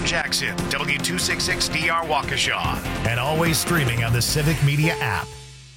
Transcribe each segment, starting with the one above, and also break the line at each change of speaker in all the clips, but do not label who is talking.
Jackson, W266DR Waukesha, and always streaming on the Civic Media app.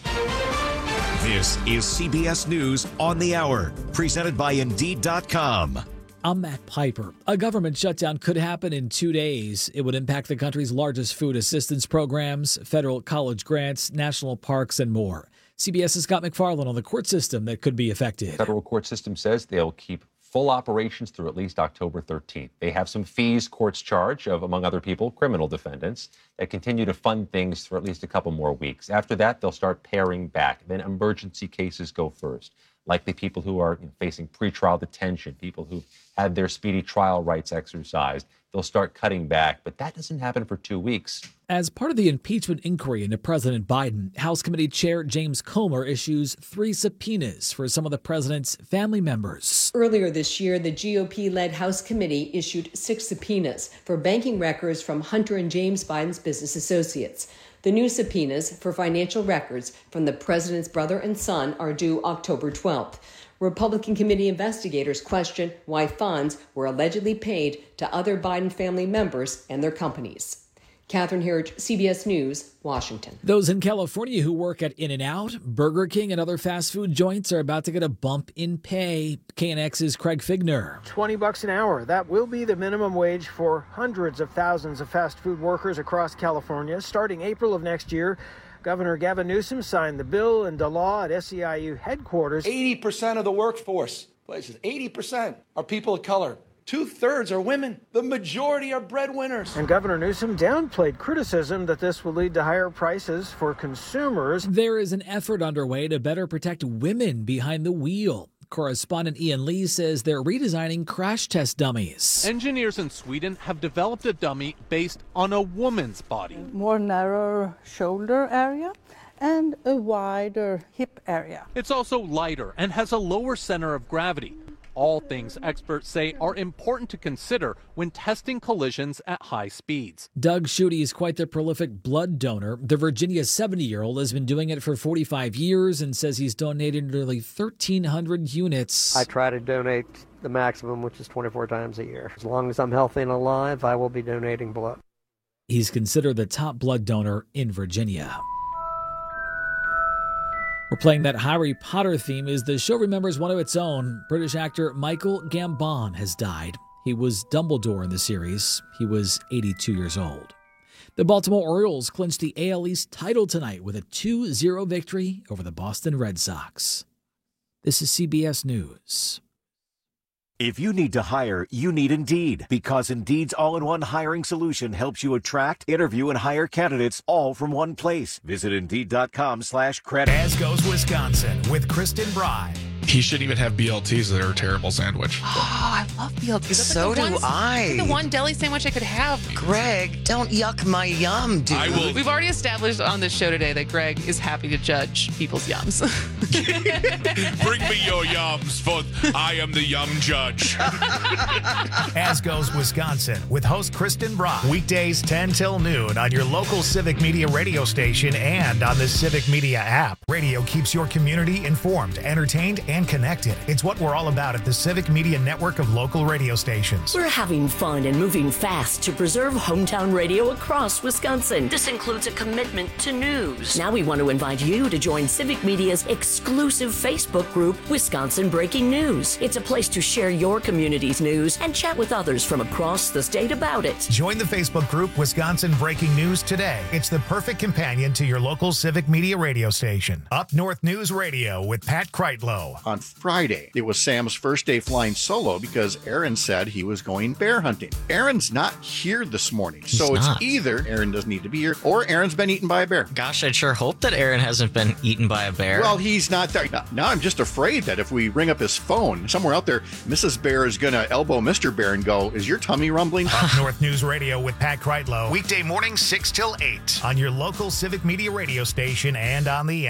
This is CBS News on the Hour, presented by Indeed.com.
I'm Matt Piper. A government shutdown could happen in 2 days. It would impact the country's largest food assistance programs, federal college grants, national parks, and more. CBS's Scott McFarland on the court system that could be affected.
The federal court system says they'll keep full operations through at least October 13th. They have some fees courts charge of, among other people, criminal defendants that continue to fund things for at least a couple more weeks. After that, they'll start paring back. Then emergency cases go first. Likely people who are facing pretrial detention, people who've had their speedy trial rights exercised, they'll start cutting back. But that doesn't happen for 2 weeks.
As part of the impeachment inquiry into President Biden, House Committee Chair James Comer issues 3 subpoenas for some of the president's family members.
Earlier this year, the GOP-led House Committee issued 6 subpoenas for banking records from Hunter and James Biden's business associates. The new subpoenas for financial records from the president's brother and son are due October 12th. Republican committee investigators question why funds were allegedly paid to other Biden family members and their companies. Catherine Herridge, CBS News, Washington.
Those in California who work at In-N-Out, Burger King, and other fast food joints are about to get a bump in pay. KNX's Craig Figner.
$20 an hour. That will be the minimum wage for hundreds of thousands of fast food workers across California. Starting April of next year, Governor Gavin Newsom signed the bill into law at SEIU headquarters.
80% of the workforce places, 80% are people of color. 2/3 are women. The majority are breadwinners.
And Governor Newsom downplayed criticism that this will lead to higher prices for consumers.
There is an effort underway to better protect women behind the wheel. Correspondent Ian Lee says they're redesigning crash test dummies.
Engineers in Sweden have developed a dummy based on a woman's body.
More narrow shoulder area and a wider hip area.
It's also lighter and has a lower center of gravity. All things experts say are important to consider when testing collisions at high speeds.
Doug Schutte is quite the prolific blood donor. The Virginia 70-year-old has been doing it for 45 years and says he's donated nearly 1,300 units.
I try to donate the maximum, which is 24 times a year. As long as I'm healthy and alive, I will be donating blood.
He's considered the top blood donor in Virginia. We're playing that Harry Potter theme as the show remembers one of its own. British actor Michael Gambon has died. He was Dumbledore in the series. He was 82 years old. The Baltimore Orioles clinched the AL East title tonight with a 2-0 victory over the Boston Red Sox. This is CBS News.
If you need to hire, you need Indeed, because Indeed's all-in-one hiring solution helps you attract, interview, and hire candidates all from one place. Visit Indeed.com/credit.
As goes Wisconsin with Kristen Bry.
He shouldn't even have BLTs. They're a terrible sandwich.
Oh, I love BLTs.
So do I.
The one deli sandwich I could have.
Greg, don't yuck my yum, dude.
I will.
We've already established on this show today that Greg is happy to judge people's yums.
Bring me your yums, for I am the yum judge.
As goes Wisconsin with host Kristen Bry. Weekdays 10 till noon on your local Civic Media radio station and on the Civic Media app. Radio keeps your community informed, entertained, and connected. It's what we're all about at the Civic Media network of local radio stations.
We're having fun and moving fast to preserve hometown radio across Wisconsin. This includes a commitment to news. Now we want to invite you to join Civic Media's exclusive Facebook group, Wisconsin Breaking News. It's a place to share your community's news and chat with others from across the state about it.
Join the Facebook group Wisconsin Breaking News today. It's the perfect companion to your local Civic Media radio station. Up North News Radio with Pat Kreitlow.
On Friday, it was Sam's first day flying solo because Aaron said he was going bear hunting. Aaron's not here this morning, so it's either Aaron doesn't need to be here or Aaron's been eaten by a bear.
Gosh, I'd sure hope that Aaron hasn't been eaten by a bear.
Well, he's not there. Now I'm just afraid that if we ring up his phone, somewhere out there, Mrs. Bear is going to elbow Mr. Bear and go, "Is your tummy rumbling?"
Up North News Radio with Pat Kreitlow. Weekday mornings 6 till 8 on your local Civic Media radio station and on the app.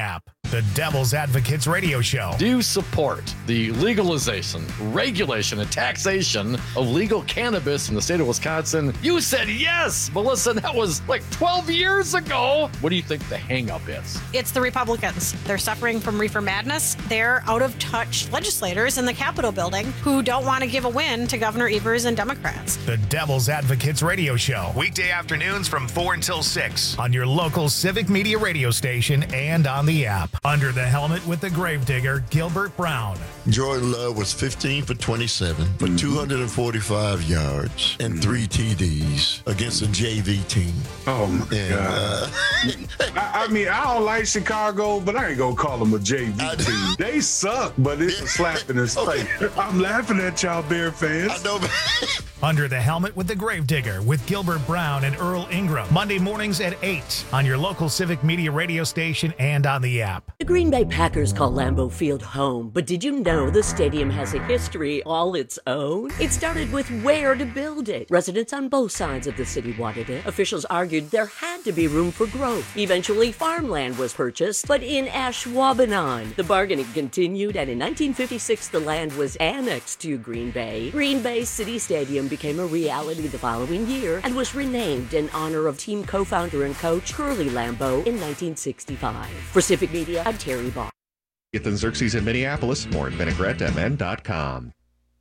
The Devil's Advocates Radio Show.
Do you support the legalization, regulation, and taxation of legal cannabis in the state of Wisconsin? You said yes, Melissa. That was like 12 years ago. What do you think the hang-up is?
It's the Republicans. They're suffering from reefer madness. They're out-of-touch legislators in the Capitol building who don't want to give a win to Governor Evers and Democrats.
The Devil's Advocates Radio Show. Weekday afternoons from 4 until 6 on your local Civic Media radio station and on the app. Under the helmet with the gravedigger, Gilbert Brown.
Jordan Love was 15 for 27 for 245 yards and 3 TDs against a JV team.
Oh, my God. I mean, I don't like Chicago, but I ain't going to call them a JV team. They suck, but it's a slap in his face. I'm laughing at y'all Bear fans.
I know.
Under the helmet with the gravedigger with Gilbert Brown and Earl Ingram. Monday mornings at 8 on your local Civic Media radio station and on the app.
The Green Bay Packers call Lambeau Field home, but did you know the stadium has a history all its own? It started with where to build it. Residents on both sides of the city wanted it. Officials argued there had to be room for growth. Eventually, farmland was purchased, but in Ashwaubenon. The bargaining continued, and in 1956, the land was annexed to Green Bay. Green Bay City Stadium became a reality the following year and was renamed in honor of team co-founder and coach Curly Lambeau in 1965. For Civic Media, I'm Terry Barr.
Ethan Xerxes in Minneapolis. More at VinaigretteMN.com.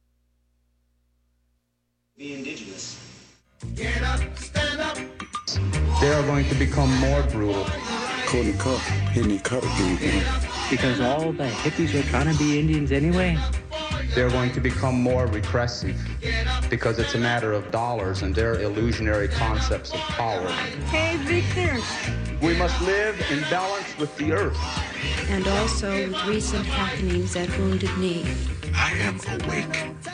The indigenous.
Get up, stand up.
They are going to become more brutal.
Couldn't cut, hitting cut again.
Because all the hippies were trying to be Indians anyway. They're going to become more repressive because it's a matter of dollars and their illusionary concepts of power.
Hey, Victor.
We must live in balance with the earth.
And also with recent happenings at Wounded Knee.
I am awake.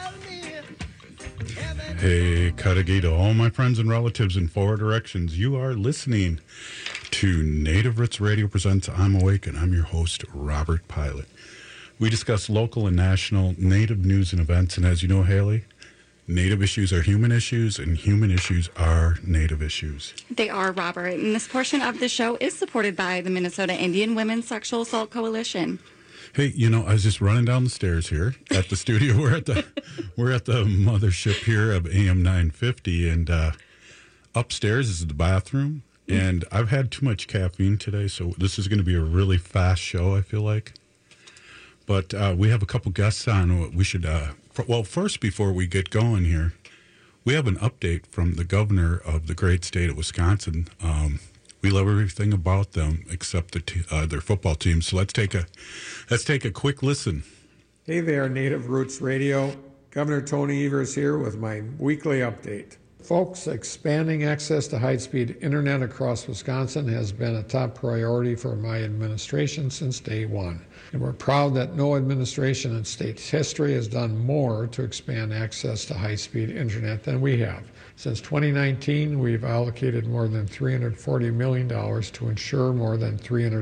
Hey, Cudahy to all my friends and relatives in 4 directions. You are listening to Native Roots Radio presents I'm Awake, and I'm your host, Robert Pilot. We discuss local and national Native news and events, and as you know, Haley, Native issues are human issues, and human issues are Native issues.
They are, Robert, and this portion of the show is supported by the Minnesota Indian Women's Sexual Assault Coalition.
Hey, you know, I was just running down the stairs here at the studio. We're at the mothership here of AM 950, and upstairs is the bathroom. And I've had too much caffeine today, so this is going to be a really fast show, I feel like. But we have a couple guests on. We should, well, first, before we get going here, we have an update from the governor of the great state of Wisconsin. We love everything about them except their football team. So let's take a quick listen.
Hey there, Native Roots Radio. Governor Tony Evers here with my weekly update. Folks, expanding access to high-speed internet across Wisconsin has been a top priority for my administration since day one. And we're proud that no administration in state history has done more to expand access to high-speed internet than we have. Since 2019, we've allocated more than $340 million to ensure more than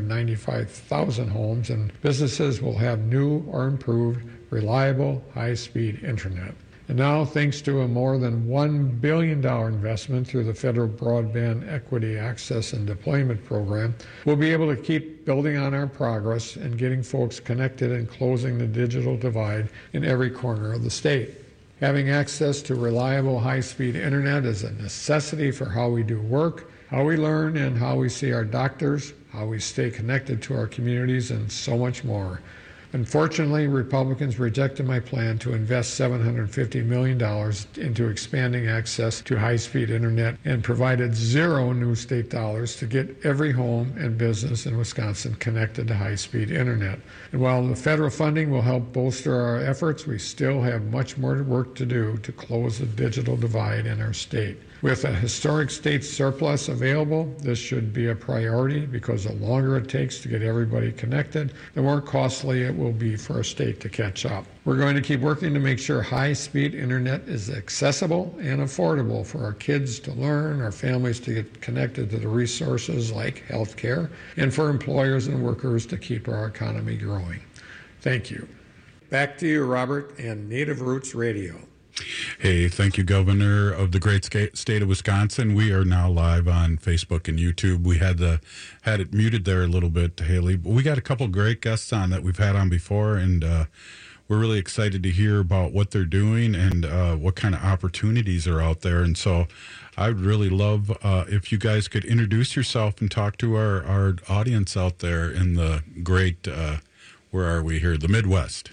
395,000 homes and businesses will have new or improved, reliable, high-speed internet. And now, thanks to a more than $1 billion investment through the Federal Broadband Equity Access and Deployment Program, we'll be able to keep building on our progress and getting folks connected and closing the digital divide in every corner of the state. Having access to reliable high-speed internet is a necessity for how we do work, how we learn, and how we see our doctors, how we stay connected to our communities, and so much more. Unfortunately, Republicans rejected my plan to invest $750 million into expanding access to high-speed internet and provided zero new state dollars to get every home and business in Wisconsin connected to high-speed internet. And while the federal funding will help bolster our efforts, we still have much more work to do to close the digital divide in our state. With a historic state surplus available, this should be a priority because the longer it takes to get everybody connected, the more costly it will be for a state to catch up. We're going to keep working to make sure high-speed internet is accessible and affordable for our kids to learn, our families to get connected to the resources like healthcare, and for employers and workers to keep our economy growing. Thank you. Back to you, Robert, and Native Roots Radio.
Hey, thank you, Governor of the great state of Wisconsin. We are now live on Facebook and YouTube. We had it muted there a little bit, Haley, but we got a couple great guests on that we've had on before, and we're really excited to hear about what they're doing and what kind of opportunities are out there. And so I'd really love if you guys could introduce yourself and talk to our audience out there in the great, where are we here, the Midwest.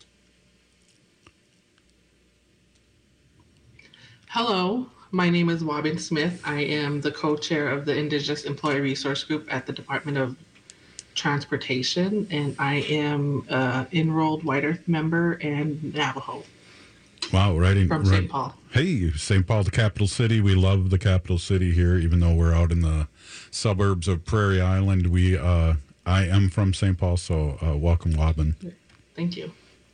Hello, my name is Wabin Smith. I am the co-chair of the Indigenous Employee Resource Group at the Department of Transportation, and I am an enrolled White Earth member and Navajo.
Wow, right
from St. Paul.
Hey, St. Paul, the capital city. We love the capital city here, even though we're out in the suburbs of Prairie Island. I am from St. Paul, so welcome, Wabin.
Thank you.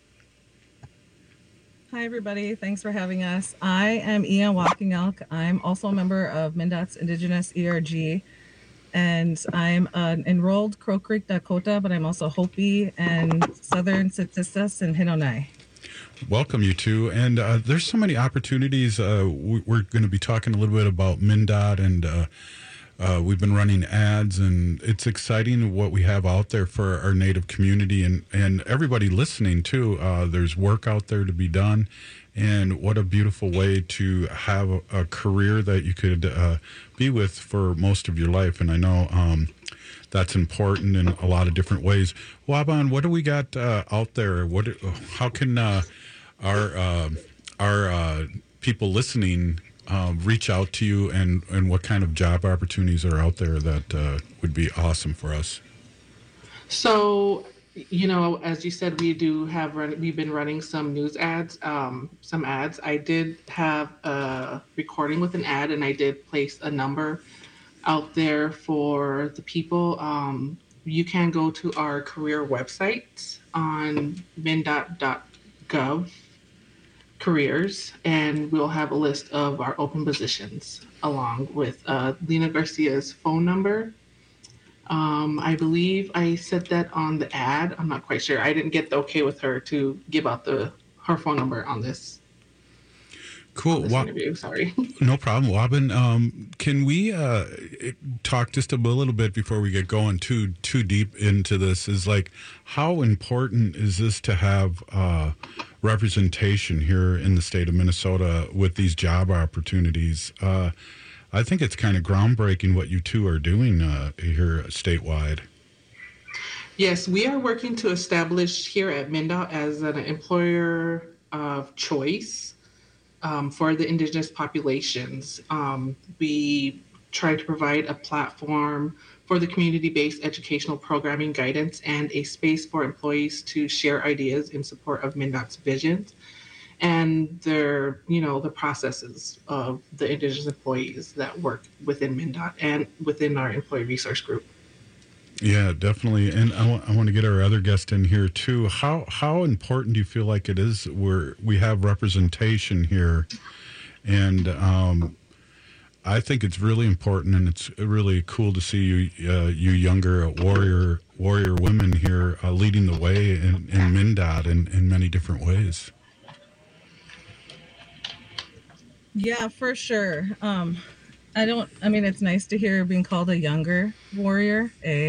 Hi, everybody. Thanks for having us. I am Ian Walking Elk. I'm also a member of MnDOT's Indigenous ERG, and I'm an enrolled Crow Creek Dakota, but I'm also Hopi and Southern Tsitsis and Hinonai.
Welcome, you two. And there's so many opportunities. We're going to be talking a little bit about MnDOT, and we've been running ads, and it's exciting what we have out there for our Native community and everybody listening, too. There's work out there to be done, and what a beautiful way to have a career that you could be with for most of your life. And I know that's important in a lot of different ways. Wabin, what do we got out there? How can our people listening reach out to you, and what kind of job opportunities are out there that would be awesome for us?
So, as you said, we've been running some news ads, some ads. I did have a recording with an ad, and I did place a number out there for the people. You can go to our career website on MnDOT.gov careers, and we'll have a list of our open positions along with Lena Garcia's phone number. I believe I said that on the ad. I'm not quite sure. I didn't get the okay with her to give out her phone number on this.
Cool.
Interview. Sorry.
No problem, Wabin. Can we talk just a little bit before we get going too deep into this? Is like, how important is this to have representation here in the state of Minnesota with these job opportunities? I think it's kind of groundbreaking what you two are doing here statewide.
Yes, we are working to establish here at MnDOT as an employer of choice for the Indigenous populations. We try to provide a platform for the community-based educational programming guidance and a space for employees to share ideas in support of MnDOT's visions and the processes of the Indigenous employees that work within MnDOT and within our employee resource group.
Yeah, definitely. And I want to get our other guest in here too. How important do you feel like it is where we have representation here? And I think it's really important, and it's really cool to see you younger warrior women here leading the way in MnDOT in many different ways.
Yeah, for sure. It's nice to hear being called a younger warrior,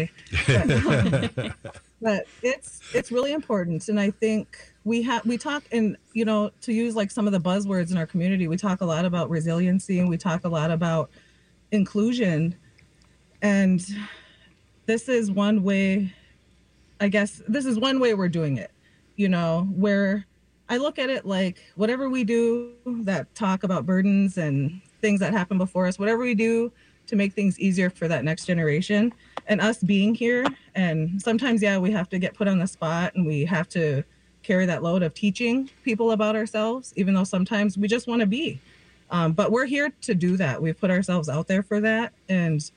but it's really important. And I think we talk, and to use like some of the buzzwords in our community, we talk a lot about resiliency, and we talk a lot about inclusion. And this is one way, we're doing it, where I look at it like whatever we do that talk about burdens and things that happen before us, whatever we do to make things easier for that next generation, and us being here. And sometimes, we have to get put on the spot, and we have to carry that load of teaching people about ourselves, even though sometimes we just want to be. But we're here to do that. We've put ourselves out there for that. And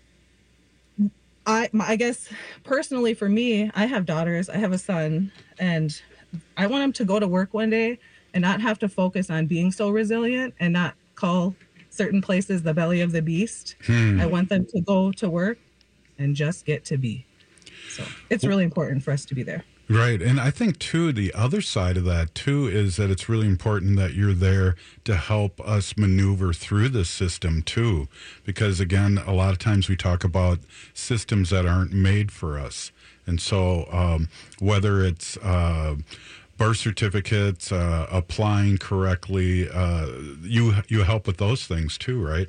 I guess personally for me, I have daughters, I have a son, and I want him to go to work one day and not have to focus on being so resilient and not call certain places the belly of the beast. I want them to go to work and just get to be. So it's really important for us to be there.
Right. And I think, too, the other side of that, too, is that it's really important that you're there to help us maneuver through this system, too. Because, again, a lot of times we talk about systems that aren't made for us. And so whether it's birth certificates, applying correctly, you help with those things, too, right?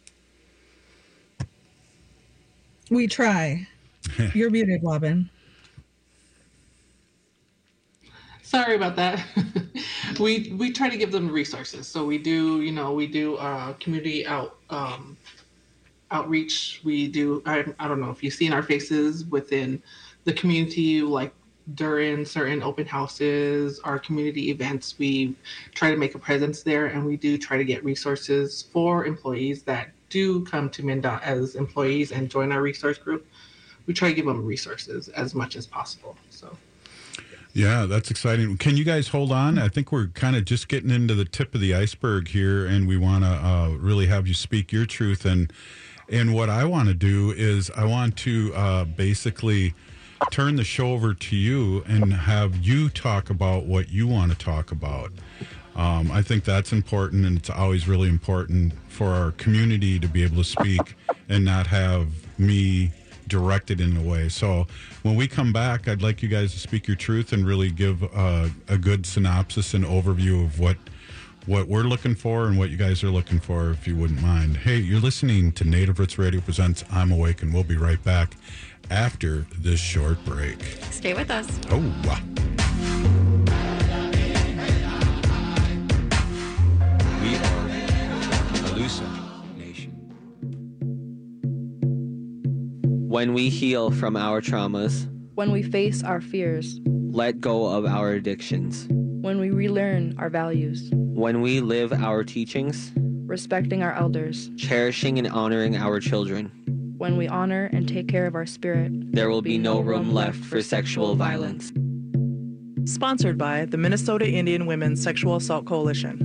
We try. You're muted, Robin.
Sorry about that. we try to give them resources. So we do community outreach. We do, I don't know if you've seen our faces within the community, like during certain open houses, our community events, we try to make a presence there, and we do try to get resources for employees that do come to MnDOT as employees and join our resource group. We try to give them resources as much as possible. So.
Yeah, that's exciting. Can you guys hold on? I think we're kind of just getting into the tip of the iceberg here, and we want to really have you speak your truth. And what I want to do is I want to basically turn the show over to you and have you talk about what you want to talk about. I think that's important, and it's always really important for our community to be able to speak and not have me directed in a way. So when we come back, I'd like you guys to speak your truth and really give a good synopsis and overview of what we're looking for and what you guys are looking for, if you wouldn't mind. Hey, you're listening to Native Roots Radio presents I'm Awake, and we'll be right back after this short break.
Stay with us.
Oh, wow.
We are Alusa Nation. When we heal from our traumas,
when we face our fears,
let go of our addictions,
when we relearn our values,
when we live our teachings,
respecting our elders,
cherishing and honoring our children,
when we honor and take care of our spirit,
there will be no room left for sexual violence.
Sponsored by the Minnesota Indian Women's Sexual Assault Coalition.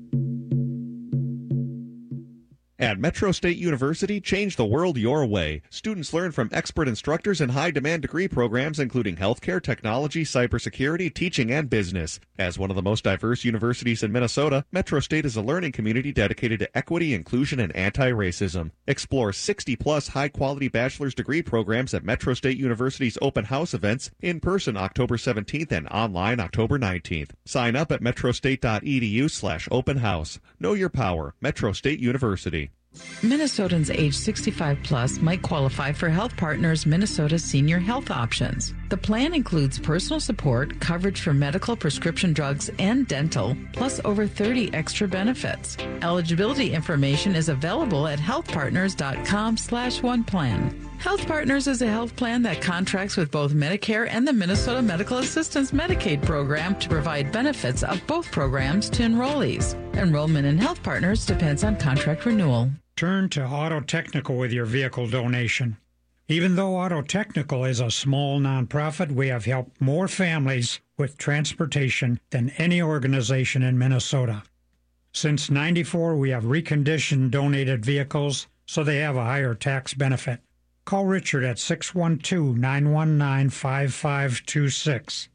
At Metro State University, change the world your way. Students learn from expert instructors in high-demand degree programs including healthcare, technology, cybersecurity, teaching, and business. As one of the most diverse universities in Minnesota, Metro State is a learning community dedicated to equity, inclusion, and anti-racism. Explore 60-plus high-quality bachelor's degree programs at Metro State University's open house events in person October 17th and online October 19th. Sign up at metrostate.edu/open house. Know your power. Metro State University.
Minnesotans age 65 plus might qualify for Health Partners Minnesota Senior Health Options. The plan includes personal support, coverage for medical, prescription drugs, and dental, plus over 30 extra benefits. Eligibility information is available at healthpartners.com/oneplan. Health Partners is a health plan that contracts with both Medicare and the Minnesota Medical Assistance Medicaid program to provide benefits of both programs to enrollees. Enrollment in Health Partners depends on contract renewal.
Turn to Auto Technical with your vehicle donation. Even though Auto Technical is a small nonprofit, we have helped more families with transportation than any organization in Minnesota. Since '94, we have reconditioned donated vehicles so they have a higher tax benefit. Call Richard at 612-919-5526,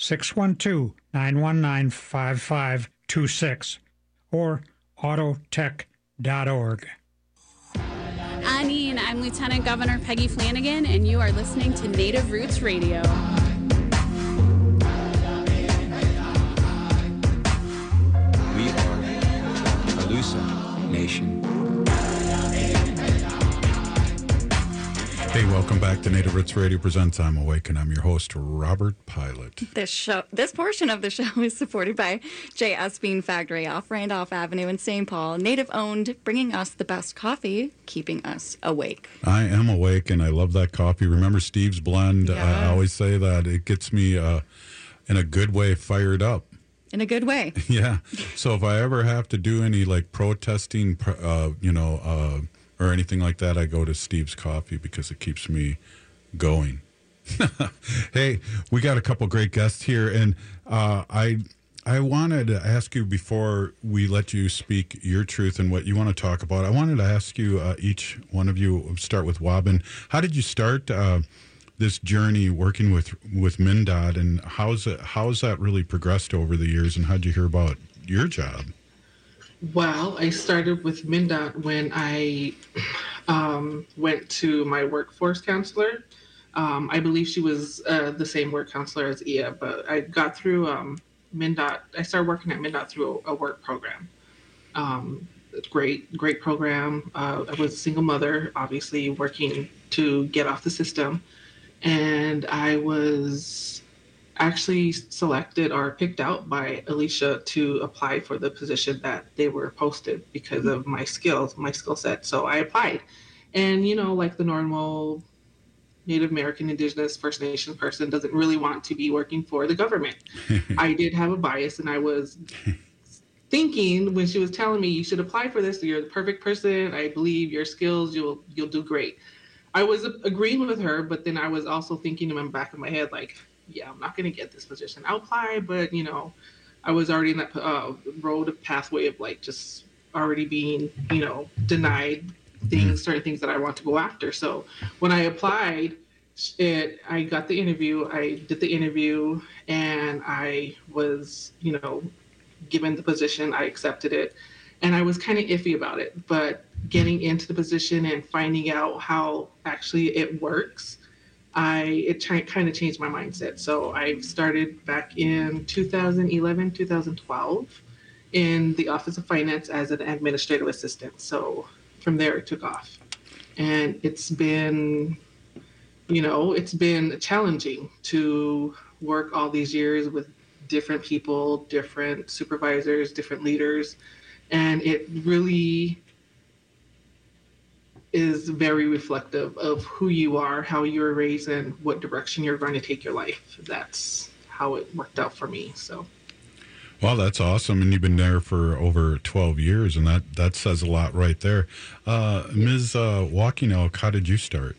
612-919-5526, or autotech.org.
Anine, I'm Lieutenant Governor Peggy Flanagan, and you are listening to Native Roots Radio.
We are Alusa Nation.
Hey, welcome back to Native Roots Radio presents I'm Awake, and I'm your host, Robert Pilot.
This portion of the show is supported by J.S. Bean Factory off Randolph Avenue in St. Paul. Native-owned, bringing us the best coffee, keeping us awake.
I am awake, and I love that coffee. Remember Steve's blend?
Yes.
I always say that. It gets me, in a good way, fired up.
In a good way.
Yeah. So if I ever have to do any, like, protesting, or anything like that, I go to Steve's Coffee because it keeps me going. Hey, we got a couple great guests here, and I wanted to ask you before we let you speak your truth and what you want to talk about. I wanted to ask you, each one of you, start with Wabin. How did you start this journey working with MnDOT, and how's that really progressed over the years, and how'd you hear about your job?
Well, I started with MnDOT when I went to my workforce counselor. I believe she was the same work counselor as Ia, but I got through MnDOT. I started working at MnDOT through a work program. Great program. I was a single mother, obviously working to get off the system. And I was actually selected or picked out by Alicia to apply for the position that they were posted because of my skill set. So I applied. And, like the normal Native American, Indigenous, First Nation person doesn't really want to be working for the government. I did have a bias, and I was thinking when she was telling me you should apply for this, you're the perfect person. I believe your skills, you'll do great. I was agreeing with her, but then I was also thinking in the back of my head, like, yeah, I'm not going to get this position. I'll apply, but, I was already in that pathway of like just already being, denied certain things that I want to go after. So when I applied, I got the interview, I did the interview, and I was, given the position. I accepted it, and I was kind of iffy about it, but getting into the position and finding out how actually it works, it kind of changed my mindset. So I started back in 2011, 2012 in the Office of Finance as an administrative assistant. So from there it took off, and it's been challenging to work all these years with different people, different supervisors, different leaders. And it really is very reflective of who you are, how you were raised, and what direction you're going to take your life. That's how it worked out for me. So.
Well, that's awesome. And you've been there for over 12 years, and that says a lot right there. Ms. Walking Elk, how did you start?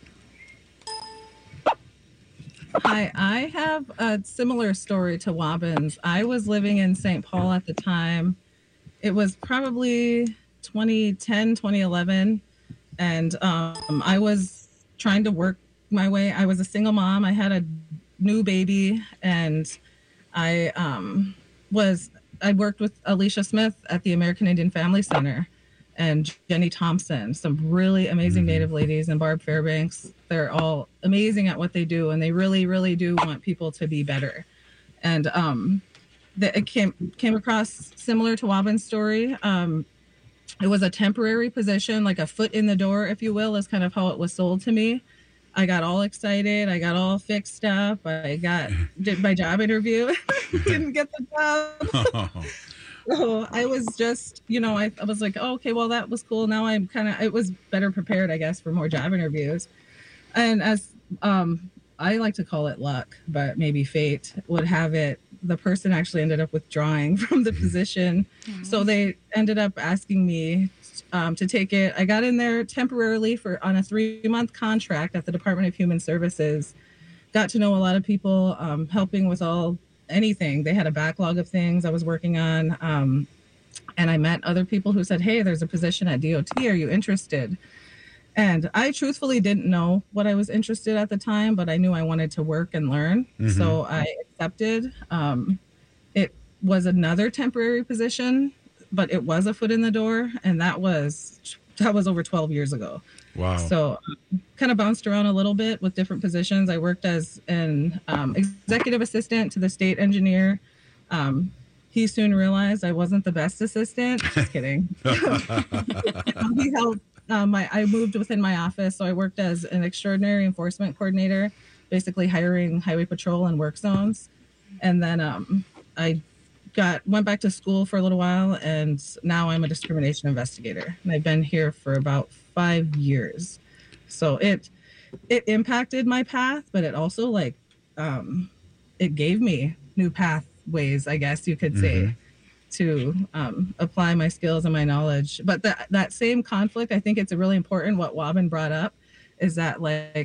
Hi, I have a similar story to Wobbins. I was living in St. Paul at the time. It was probably 2010, 2011. And I was trying to work my way. I was a single mom. I had a new baby, and I worked with Alicia Smith at the American Indian Family Center and Jenny Thompson, some really amazing Native ladies, and Barb Fairbanks. They're all amazing at what they do, and they really, really do want people to be better. And it came across similar to Wobbin's story. It was a temporary position, like a foot in the door, if you will, is kind of how it was sold to me. I got all excited. I got all fixed up. Did my job interview, didn't get the job. So I was just, I was like, oh, okay, well, that was cool. Now it was better prepared, I guess, for more job interviews. And as I like to call it luck, but maybe fate would have it, the person actually ended up withdrawing from the position. Mm-hmm. So they ended up asking me to take it. I got in there temporarily on a 3-month contract at the Department of Human Services. Got to know a lot of people, helping with anything. They had a backlog of things I was working on. And I met other people who said, hey, there's a position at DOT. Are you interested? And I truthfully didn't know what I was interested at the time, but I knew I wanted to work and learn. Mm-hmm. So I accepted. It was another temporary position, but it was a foot in the door. And that was over 12 years ago. Wow. So kind of bounced around a little bit with different positions. I worked as an executive assistant to the state engineer. He soon realized I wasn't the best assistant. Just kidding. He helped. I moved within my office, so I worked as an extraordinary enforcement coordinator, basically hiring highway patrol and work zones. And then I went back to school for a little while, and now I'm a discrimination investigator. And I've been here for about 5 years. So it impacted my path, but it also it gave me new pathways, I guess you could say, to apply my skills and my knowledge. But that same conflict, I think it's really important. What Wobbin brought up is that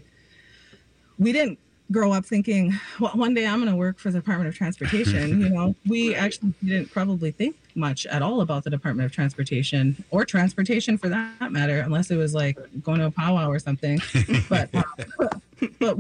we didn't grow up thinking, well, one day I'm going to work for the Department of Transportation. We actually didn't probably think much at all about the Department of Transportation, or transportation for that matter, unless it was like going to a powwow or something. But but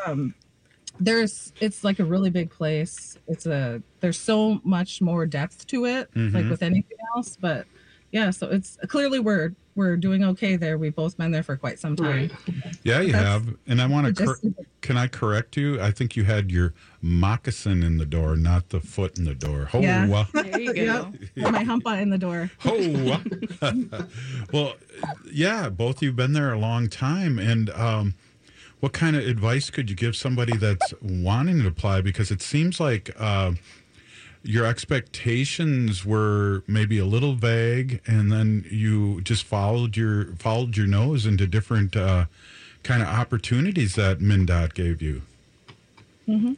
it's like a really big place. There's so much more depth to it, like with anything else. But yeah, so it's clearly we're doing okay there. We've both been there for quite some time.
Yeah, you have. And I want to, can I correct you? I think you had your moccasin in the door, not the foot in the door. Oh,
yeah. There you go. Yep. My humpa in the door.
Oh, well, yeah, both of you have been there a long time. And what kind of advice could you give somebody that's wanting to apply? Because it seems like your expectations were maybe a little vague, and then you just followed your nose into different kind of opportunities that MnDOT gave you.
Mm-hmm.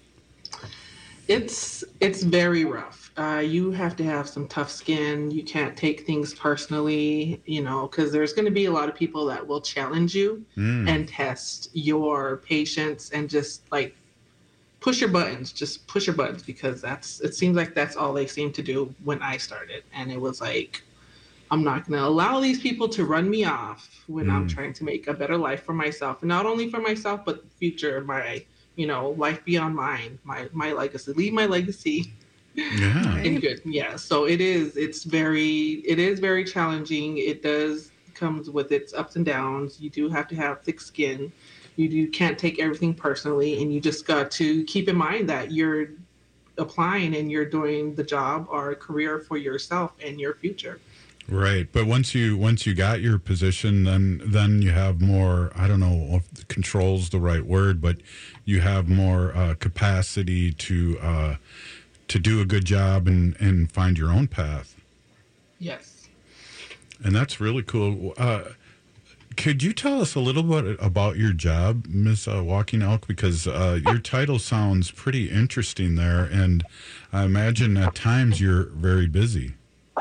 It's very rough. You have to have some tough skin. You can't take things personally, because there's going to be a lot of people that will challenge you and test your patience and just like push your buttons, because it seems like that's all they seem to do when I started. And it was like, I'm not going to allow these people to run me off when I'm trying to make a better life for myself. And not only for myself, but the future, my, life beyond mine, my legacy, leave my legacy.
Yeah.
And good. Yeah. So it's very challenging. It comes with its ups and downs. You do have to have thick skin. You can't take everything personally, and you just got to keep in mind that you're applying and you're doing the job or a career for yourself and your future.
Right, but once you got your position, then you have more. I don't know if control's the right word, but you have more capacity to do a good job and find your own path.
Yes,
and that's really cool. Could you tell us a little bit about your job, Ms. Walking Elk? Because your title sounds pretty interesting there, and I imagine at times you're very busy.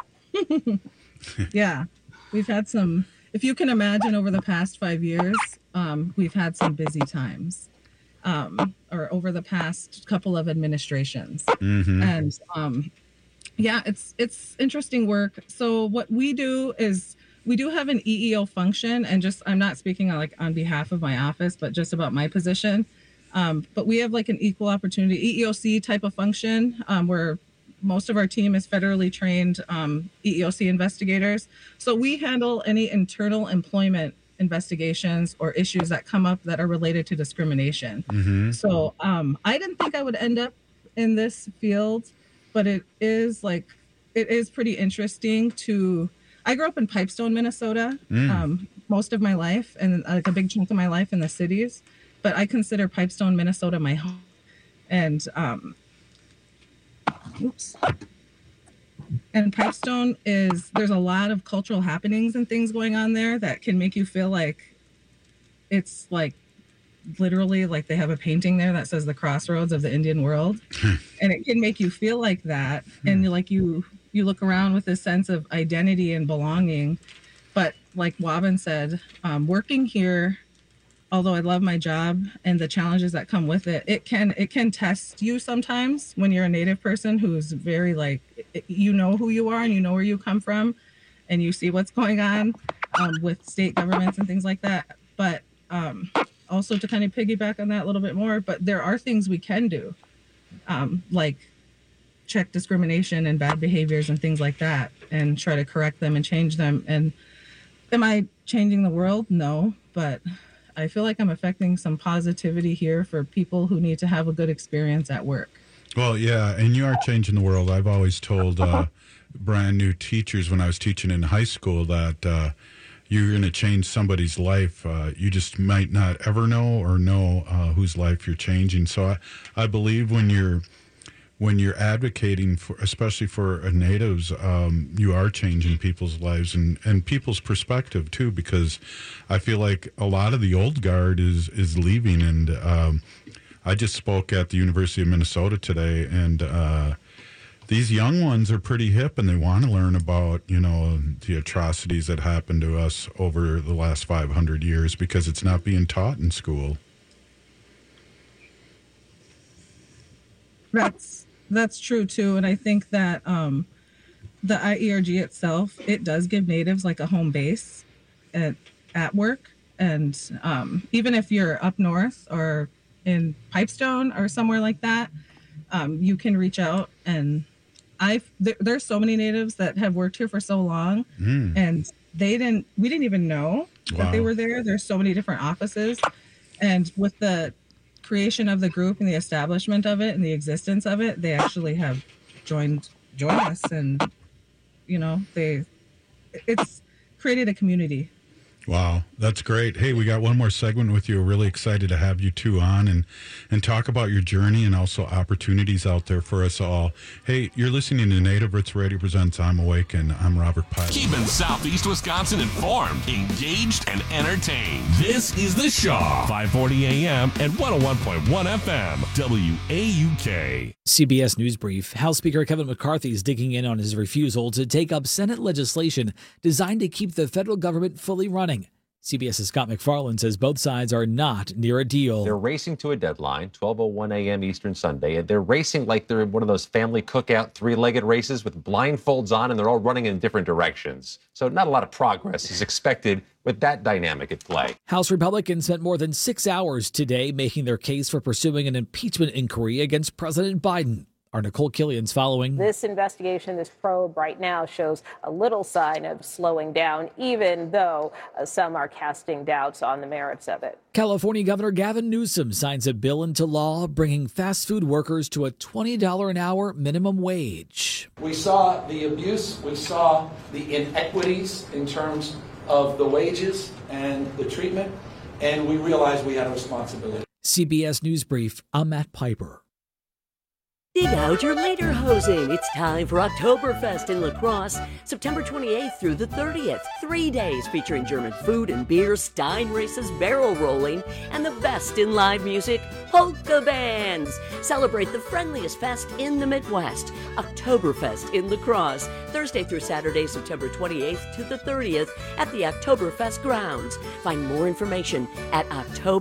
Yeah, we've had some, if you can imagine over the past 5 years, we've had some busy times, or over the past couple of administrations. And yeah, it's interesting work. So what we do is, we do have an EEO function, and I'm not speaking on behalf of my office, but just about my position. But we have like an equal opportunity EEOC type of function, where most of our team is federally trained EEOC investigators. So we handle any internal employment investigations or issues that come up that are related to discrimination. So I didn't think I would end up in this field, but it is pretty interesting to. I grew up in Pipestone, Minnesota, most of my life, and like a big chunk of my life in the cities. But I consider Pipestone, Minnesota, my home. And and Pipestone there's a lot of cultural happenings and things going on there that can make you feel like it's like literally like they have a painting there that says the crossroads of the Indian world, and it can make you feel like that, and you look around with this sense of identity and belonging. But like Wabin said, working here, although I love my job and the challenges that come with it, it can test you sometimes when you're a Native person who's very who you are and you know where you come from, and you see what's going on with state governments and things like that. But also to kind of piggyback on that a little bit more, but there are things we can do, like check discrimination and bad behaviors and things like that, and try to correct them and change them. And am I changing the world? No, but I feel like I'm affecting some positivity here for people who need to have a good experience at work.
Well, yeah, and you are changing the world. I've always told brand new teachers when I was teaching in high school that you're going to change somebody's life. You just might not ever know whose life you're changing. So I believe when you're advocating for, especially for natives, you are changing people's lives and people's perspective too, because I feel like a lot of the old guard is leaving. And I just spoke at the University of Minnesota today, and these young ones are pretty hip, and they want to learn about, the atrocities that happened to us over the last 500 years, because it's not being taught in school.
That's true too, and I think that the IERG itself, it does give natives like a home base at work, And even if you're up north or in Pipestone or somewhere like that, you can reach out. And there's so many natives that have worked here for so long, and we didn't even know that they were there. There's so many different offices, and with the creation of the group and the establishment of it and the existence of it, they actually have joined us, and it's created a community.
Wow, that's great. Hey, we got one more segment with you. We're really excited to have you two on and talk about your journey and also opportunities out there for us all. Hey, you're listening to Native Roots Radio Presents I'm Awake, and I'm Robert Pyle.
Keeping Southeast Wisconsin informed, engaged, and entertained. This is The Shaw, 540 AM and 101.1 FM, WAUK.
CBS News Brief. House Speaker Kevin McCarthy is digging in on his refusal to take up Senate legislation designed to keep the federal government fully running. CBS's Scott McFarland says both sides are not near a deal.
They're racing to a deadline, 12:01 a.m. Eastern Sunday, and they're racing like they're in one of those family cookout three-legged races with blindfolds on, and they're all running in different directions. So not a lot of progress is expected with that dynamic at play.
House Republicans spent more than 6 hours today making their case for pursuing an impeachment inquiry against President Biden. Our Nicole Killian's following.
This investigation, this probe right now shows a little sign of slowing down, even though some are casting doubts on the merits of it.
California Governor Gavin Newsom signs a bill into law bringing fast food workers to a $20 an hour minimum wage.
We saw the abuse, we saw the inequities in terms of the wages and the treatment, and we realized we had a responsibility.
CBS News Brief, I'm Matt Piper.
Dig out your lederhosen. It's time for Oktoberfest in La Crosse, September 28th through the 30th. 3 days featuring German food and beer, Stein races, barrel rolling, and the best in live music, polka bands. Celebrate the friendliest fest in the Midwest, Oktoberfest in La Crosse, Thursday through Saturday, September 28th to the 30th at the Oktoberfest grounds. Find more information at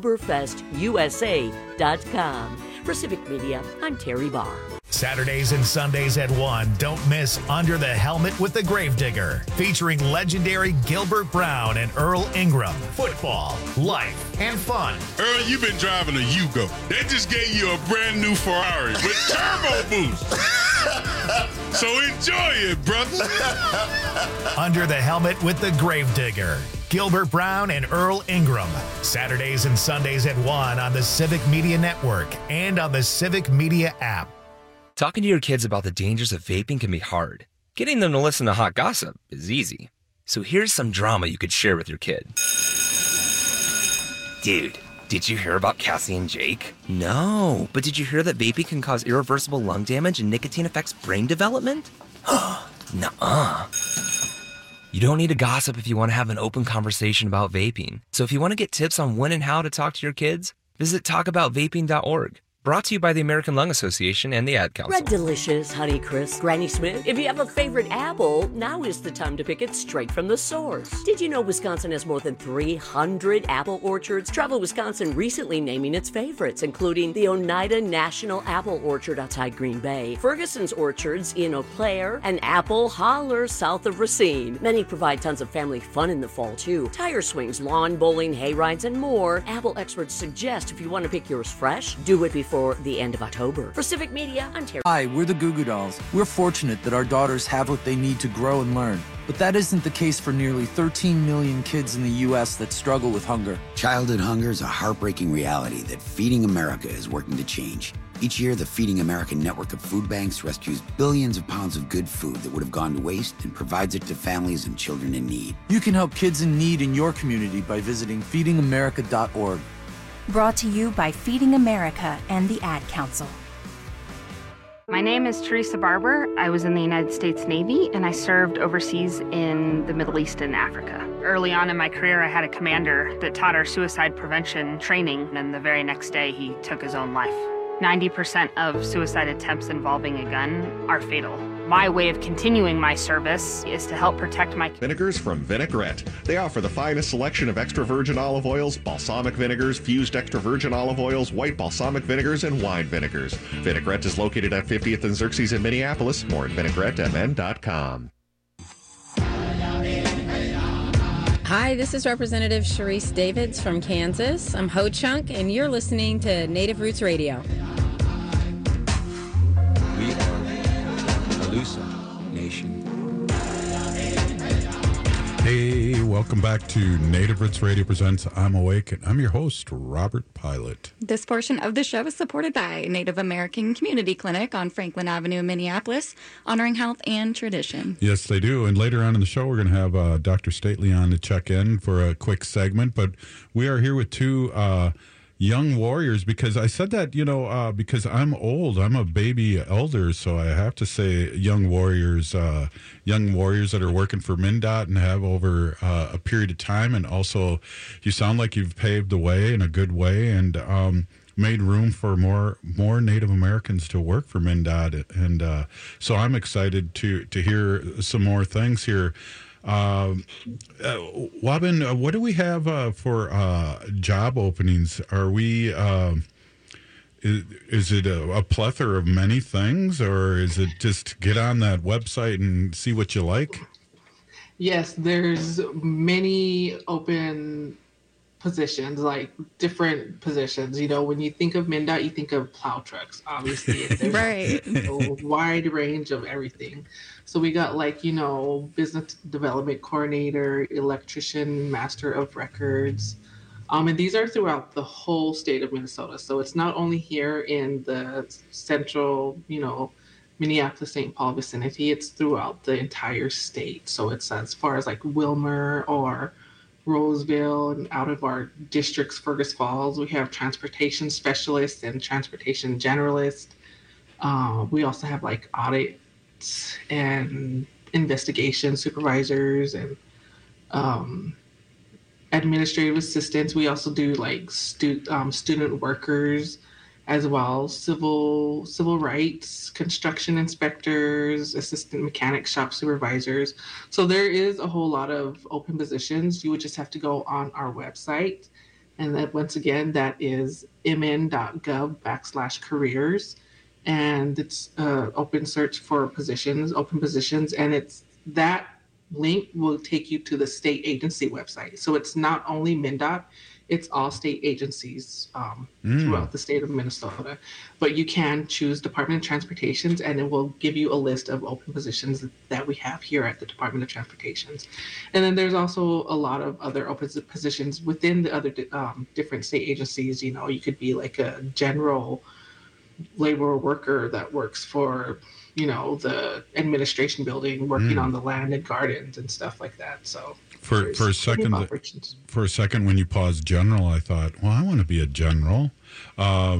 oktoberfestusa.com. For Civic Media, I'm Terry Barr.
Saturdays and Sundays at 1, don't miss Under the Helmet with the Gravedigger, featuring legendary Gilbert Brown and Earl Ingram. Football, life, and fun.
Earl, you've been driving a Yugo. They just gave you a brand new Ferrari with turbo boost. So enjoy it, brother.
Under the Helmet with the Gravedigger. Gilbert Brown and Earl Ingram. Saturdays and Sundays at 1 on the Civic Media Network and on the Civic Media app.
Talking to your kids about the dangers of vaping can be hard. Getting them to listen to hot gossip is easy. So here's some drama you could share with your kid. Dude, did you hear about Cassie and Jake? No, but did you hear that vaping can cause irreversible lung damage and nicotine affects brain development? Nuh-uh. You don't need to gossip if you want to have an open conversation about vaping. So if you want to get tips on when and how to talk to your kids, visit talkaboutvaping.org. Brought to you by the American Lung Association and the Ad Council.
Red Delicious, Honeycrisp, Granny Smith. If you have a favorite apple, now is the time to pick it straight from the source. Did you know Wisconsin has more than 300 apple orchards? Travel Wisconsin recently naming its favorites, including the Oneida National Apple Orchard outside Green Bay, Ferguson's Orchards in Eau Claire, and Apple Holler south of Racine. Many provide tons of family fun in the fall, too. Tire swings, lawn bowling, hay rides, and more. Apple experts suggest if you want to pick yours fresh, do it before the end of October. For Civic Media, I'm Terry.
Hi, we're the Goo Goo Dolls. We're fortunate that our daughters have what they need to grow and learn. But that isn't the case for nearly 13 million kids in the U.S. that struggle with hunger.
Childhood hunger is a heartbreaking reality that Feeding America is working to change. Each year, the Feeding America network of food banks rescues billions of pounds of good food that would have gone to waste and provides it to families and children in need.
You can help kids in need in your community by visiting feedingamerica.org.
Brought to you by Feeding America and the Ad Council.
My name is Teresa Barber. I was in the United States Navy and I served overseas in the Middle East and Africa. Early on in my career, I had a commander that taught our suicide prevention training, and the very next day he took his own life. 90% of suicide attempts involving a gun are fatal. My way of continuing my service is to help protect my
Vinegars from Vinaigrette. They offer the finest selection of extra virgin olive oils, balsamic vinegars, fused extra virgin olive oils, white balsamic vinegars, and wine vinegars. Vinaigrette is located at 50th and Xerxes in Minneapolis. More at vinaigrettemn.com.
Hi, this is Representative Sharice Davids from Kansas. I'm Ho Chunk, and you're listening to Native Roots Radio.
We are Alusa Nation.
Hey, welcome back to Native Roots Radio Presents I'm Awake, and I'm your host, Robert Pilot.
This portion of the show is supported by Native American Community Clinic on Franklin Avenue in Minneapolis, honoring health and tradition.
Yes, they do. And later on in the show, we're going to have Dr. Stately on to check in for a quick segment. But we are here with two young warriors, because I said that, because I'm old. I'm a baby elder, so I have to say young warriors that are working for MnDOT and have over a period of time. And also, you sound like you've paved the way in a good way and made room for more Native Americans to work for MnDOT. And so I'm excited to hear some more things here. Wabin, what do we have for job openings? Are we is it a plethora of many things, or is it just get on that website and see what you like?
Yes, there's many open positions, like different positions. When you think of MnDOT, you think of plow trucks, obviously. There's
right.
a wide range of everything. So we got business development coordinator, electrician, master of records. And these are throughout the whole state of Minnesota. So it's not only here in the central, Minneapolis, St. Paul vicinity, it's throughout the entire state. So it's as far as like Wilmer or Roseville, and out of our districts, Fergus Falls, we have transportation specialists and transportation generalists. We also have like audit and investigation supervisors and administrative assistants. We also do like student workers as well, civil rights, construction inspectors, assistant mechanic shop supervisors. So there is a whole lot of open positions. You would just have to go on our website. And that, once again, that is mn.gov/careers. And it's open search for open positions. And it's that link will take you to the state agency website. So it's not only MnDOT, it's all state agencies throughout the state of Minnesota. But you can choose Department of Transportation, and it will give you a list of open positions that we have here at the Department of Transportation. And then there's also a lot of other open positions within the other different state agencies. You could be like a general labor worker that works for, the administration building, working on the land and gardens and stuff like that. So
for a second, when you paused general, I thought, well, I want to be a general. But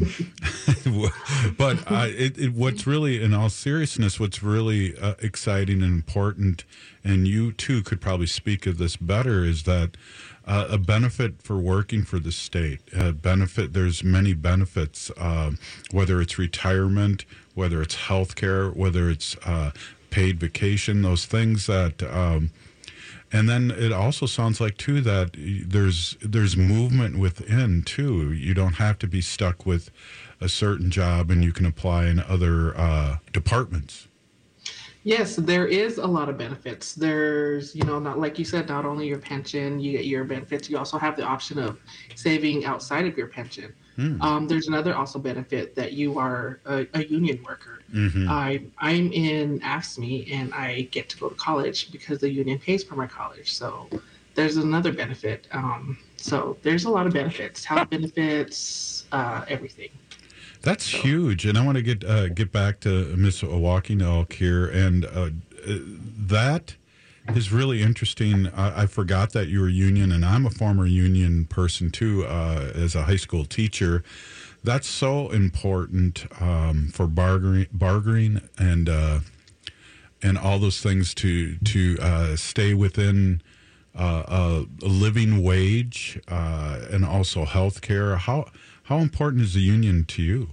what's really, in all seriousness, what's really exciting and important, and you too could probably speak of this better, is that a benefit for working for the state. There's many benefits, whether it's retirement, whether it's health care, whether it's paid vacation, those things that... and then it also sounds like, too, that there's movement within, too. You don't have to be stuck with a certain job, and you can apply in other departments.
Yes, there is a lot of benefits. There's, not like you said, not only your pension, you get your benefits, you also have the option of saving outside of your pension. There's another also benefit that you are a union worker. Mm-hmm. I'm in AFSCME, and I get to go to college because the union pays for my college. So there's another benefit. So there's a lot of benefits, health benefits, everything.
That's huge, and I want to get back to Miss Walking Elk here, and that is really interesting. I forgot that you were union, and I'm a former union person too, as a high school teacher. That's so important for bargaining and all those things to stay within a living wage and also health care. How important is the union to you?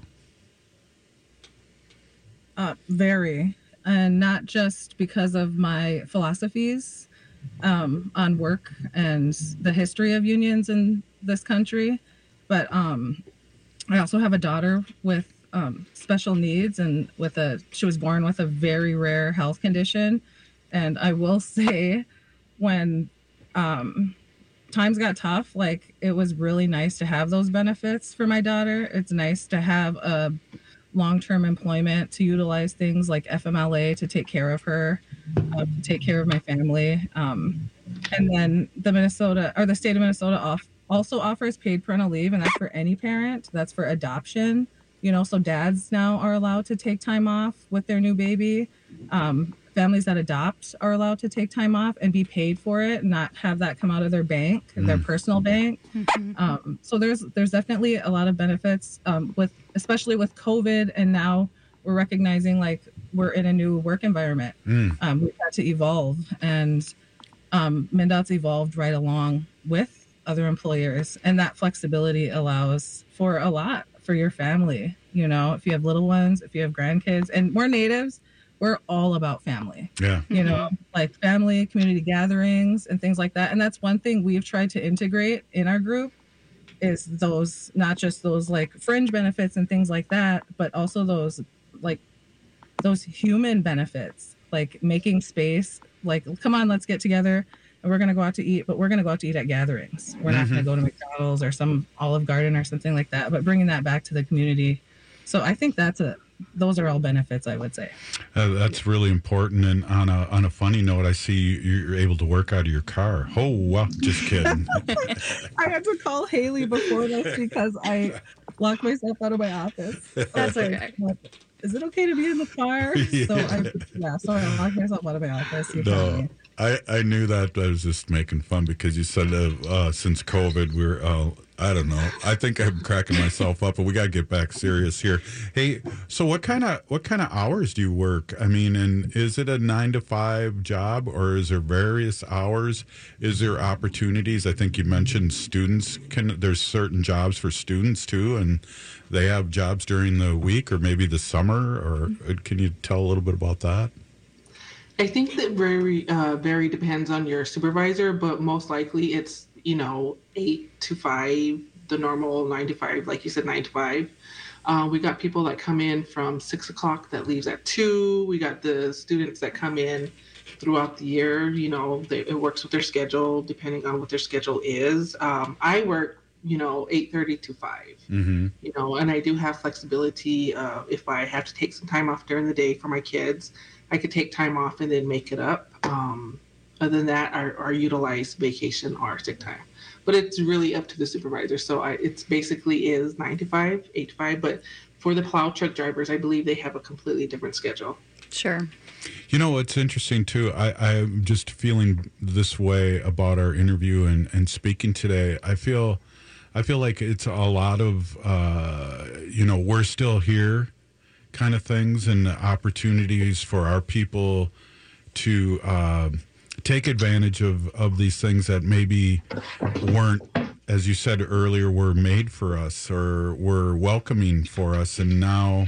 Very. And not just because of my philosophies on work and the history of unions in this country, but I also have a daughter with special needs, and she was born with a very rare health condition. And I will say, when times got tough, like it was really nice to have those benefits for my daughter. It's nice to have a long-term employment to utilize things like FMLA to take care of her, take care of my family. And then the state of Minnesota also offers paid parental leave, and that's for any parent. That's for adoption. So dads now are allowed to take time off with their new baby. Families that adopt are allowed to take time off and be paid for it, not have that come out of their bank, their personal bank. So there's definitely a lot of benefits especially with COVID, and now we're recognizing like we're in a new work environment. We've had to evolve, and MnDOT's evolved right along with other employers, and that flexibility allows for a lot for your family. If you have little ones, if you have grandkids, and we're natives, we're all about family. Yeah. Like family, community gatherings and things like that. And that's one thing we've tried to integrate in our group is those, not just those like fringe benefits and things like that, but also those human benefits, like making space, like, come on, let's get together and we're going to go out to eat, but we're going to go out to eat at gatherings. We're not going to go to McDonald's or some Olive Garden or something like that, but bringing that back to the community. So I think those are all benefits, I would say.
That's really important. And on a funny note, I see you're able to work out of your car. Oh, wow. Just kidding.
I had to call Haley before this because I locked myself out of my office.
That's okay.
Is it okay to be in the car? Yeah. So I locked myself out of my office.
No, I knew that. I was just making fun because you said since COVID, we're I don't know. I think I'm cracking myself up, but we got to get back serious here. Hey, so what kind of hours do you work? I mean, and is it a 9 to 5 job, or is there various hours? Is there opportunities? I think you mentioned students there's certain jobs for students too, and they have jobs during the week or maybe the summer, or can you tell a little bit about that?
I think that very depends on your supervisor, but most likely it's 8 to 5, the normal 9 to 5, like you said, 9 to 5. We got people that come in from 6 o'clock that leaves at 2. We got the students that come in throughout the year. It works with their schedule depending on what their schedule is. I work 8:30 to 5. And I do have flexibility. If I have to take some time off during the day for my kids, I could take time off and then make it up. Other than that, I utilize vacation or sick time. But it's really up to the supervisor. So it's basically is 9 to 5, 8 to 5. But for the plow truck drivers, I believe they have a completely different schedule.
Sure.
It's interesting, too. I'm just feeling this way about our interview and speaking today. I feel like it's a lot of, we're still here kind of things, and opportunities for our people to take advantage of these things that maybe weren't, as you said earlier, were made for us or were welcoming for us. And now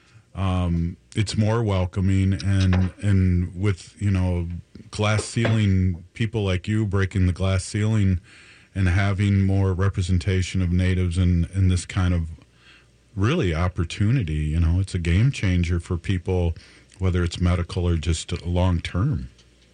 it's more welcoming, and with, glass ceiling, people like you breaking the glass ceiling and having more representation of natives in this kind of really opportunity, it's a game changer for people, whether it's medical or just long term.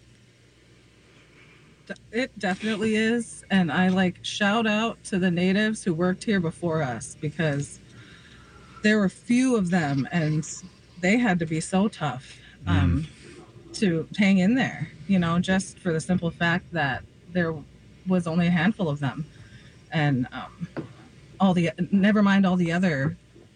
It definitely is. And I shout out to the natives who worked here before us, because there were few of them and they had to be so tough to hang in there, just for the simple fact that there was only a handful of them. And never mind all the other,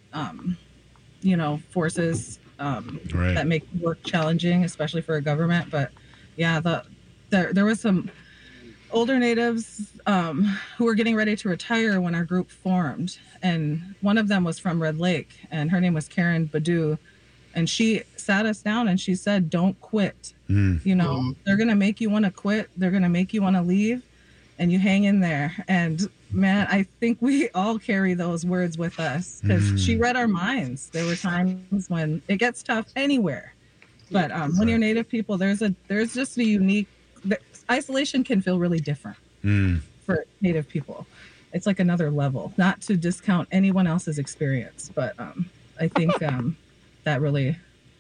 forces that make work challenging, especially for a government. But yeah, there was some older natives who were getting ready to retire when our group formed. And one of them was from Red Lake, and her name was Karen Badu. And she sat us down and she said, don't quit. They're going to make you want to quit. They're going to make you want to leave, and you hang in there. And man, I think we all carry those words with us, because she read our minds. There were times when it gets tough anywhere. But when you're Native people, there's just a unique, isolation can feel really different for Native people. It's like another level, not to discount anyone else's experience. But I think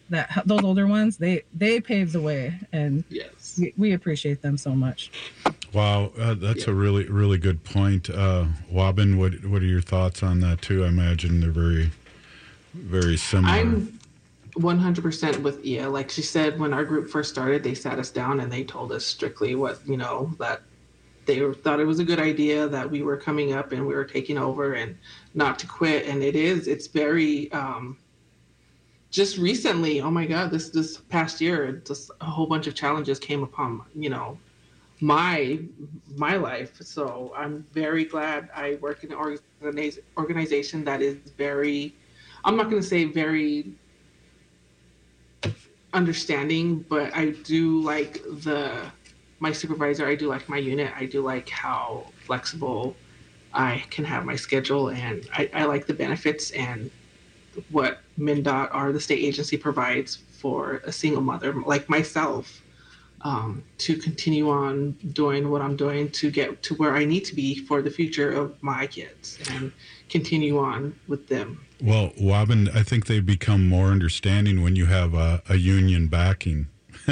those older ones, they paved the way, and we appreciate them so much.
Wow, that's a really, really good point. Wabin, what are your thoughts on that too? I imagine they're very, very similar.
I'm 100% with Ia. Like she said, when our group first started, they sat us down and they told us strictly what, that they thought it was a good idea, that we were coming up and we were taking over and not to quit. And it's very, just recently, oh my God, this past year, just a whole bunch of challenges came upon, my life. So I'm very glad I work in an organization that is very, I'm not going to say very understanding, but I do like my supervisor. I do like my unit. I do like how flexible I can have my schedule, and I like the benefits and what MnDOT, or the state agency, provides for a single mother like myself, to continue on doing what I'm doing to get to where I need to be for the future of my kids and continue on with them.
Well, Wabin, I think they become more understanding when you have a union backing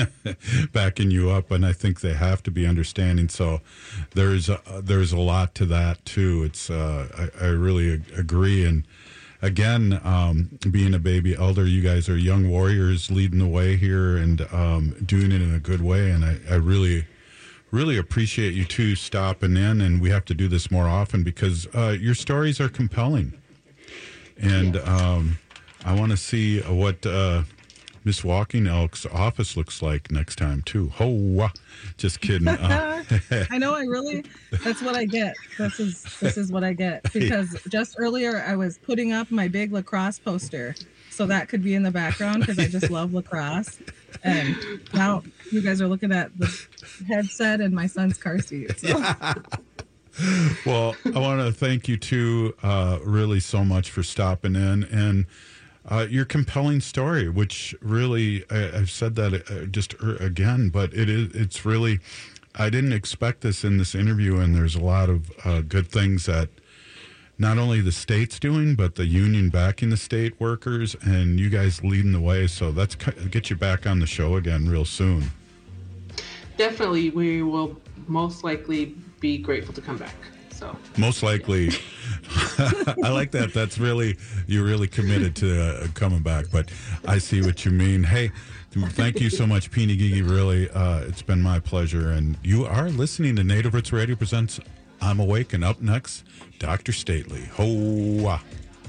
you up, and I think they have to be understanding. So there's a lot to that too. It's I really agree. And again, being a baby elder, you guys are young warriors leading the way here and doing it in a good way. And I really, really appreciate you two stopping in. And we have to do this more often because your stories are compelling. And I want to see what Miss Walking Elk's office looks like next time, too. Oh, just kidding.
I know. That's what I get. This is what I get. Because just earlier I was putting up my big lacrosse poster. So that could be in the background because I just love lacrosse. And now you guys are looking at the headset and my son's car seat. So.
Yeah. Well, I want to thank you two really so much for stopping in and your compelling story, which really, I've said that just again, but it's really, I didn't expect this in this interview, and there's a lot of good things that not only the state's doing, but the union backing the state workers and you guys leading the way. So let's get you back on the show again real soon.
Definitely, we will most likely be grateful to come back. So
most likely. I like that. You're really committed to coming back, but I see what you mean. Hey, thank you so much, Peeny Gigi. Really, it's been my pleasure. And you are listening to Native Roots Radio presents I'm Awake, and up next, Dr. Stately. Ho-wah.